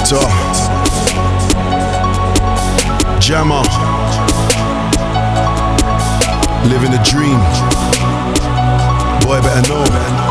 Doctor Jammer, living a dream. Boy, better know.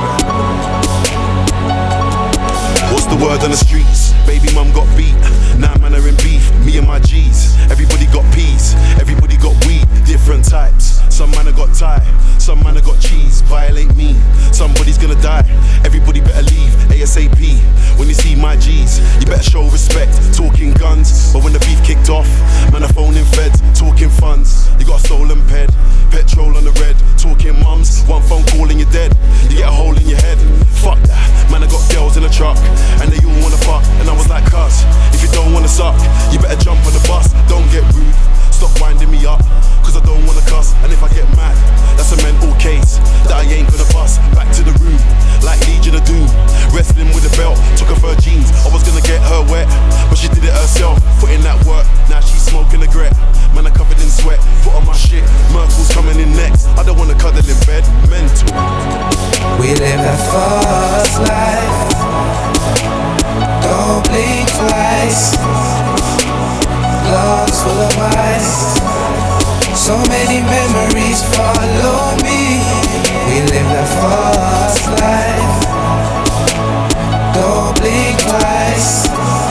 What's the word on the streets? Baby mum got beat. Now man are in beef. Me and my G's. Everybody got peas. Everybody got weed. Different types. Some man have got Thai. Some man have got cheese. Violate me. Somebody's gonna die. Everybody better leave ASAP. When you see my G's, you better show respect. Talking guns, but when the beef kicked off, man are phoning feds. Talking funds, you got a stolen ped. Petrol on the red. Talking mums, one phone call and you're dead. You get a hole in your head. Fuck that. Man, I got girls in the truck and they all wanna fuck. And I was like, cuz, if you don't wanna suck, you better jump on the bus. Don't get rude. Stop winding me up, cause I don't wanna cuss. And if I get mad, that's a mental case that I ain't gonna bust. Back to the room, like Legion of Doom. Wrestling with a belt, took off her jeans. I was gonna get her wet, but she did it herself. Put in that work, now she's smoking a gret. Man, I covered in sweat, put on my shit. Merkel's coming in next, I don't wanna cuddle in bed. Mental. We live a fast life, don't blink twice. Lungs full of ice, so many memories follow me. We live a fast life, don't blink twice.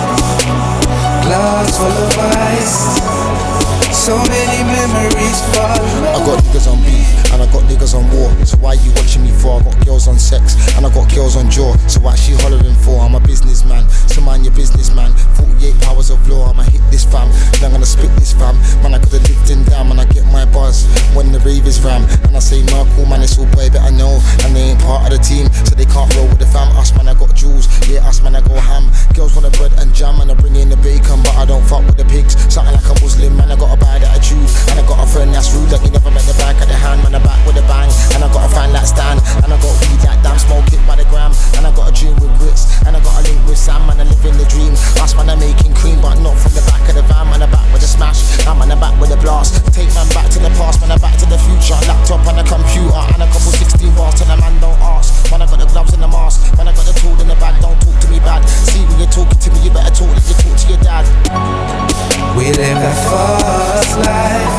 Lungs full of ice, so many memories follow. I got niggas on beef and I got niggas on war. So why you watching me for? I got girls on sex and I got girls on jaw. So what she hollering for? I'm a businessman, so mind your business, man. 48 hours of law, I'ma hit this fam. Then I'm gonna spit this fam. Man, I could've lived in down and I get my buzz when the rave is ram. And I say Merkel, man, it's all boy better know. And they ain't part of the team, so they can't roll with the fam. Us man, I got jewels, yeah, us man, I go ham. Girls want a bread and jam and I bring in the bacon, but I don't fuck with the pigs. Something like a Muslim, man, I got a bad attitude. And I got a friend that's rude, like you never met the back of the hand. Man, I back with a bang. And I got a fan like Stan. And I got weed like damn, smoke it by the gram. And I got a dream with grits. And I got a link with Sam, man, I live in the dream. Us man, I'm making cream, but not from the back of the van. Man, I back with a smash. I'm man, I back with a blast. Take man back to the past, man, I back to the future. Laptop and a computer and a couple 16 bars till the man don't ask. Man, I got the gloves and the mask. Man, I got the tool in the bag, don't talk to me bad. See when you're talking to me, you better talk like you talk to your dad. We live a fast life,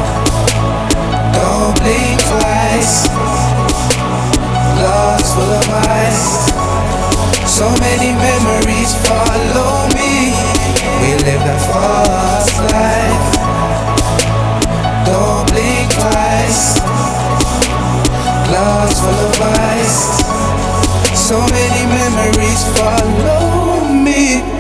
don't blink twice. Lungs full of ice, so many memories follow me. We live a fast life, don't blink twice. Lungs full of ice, so many memories follow me.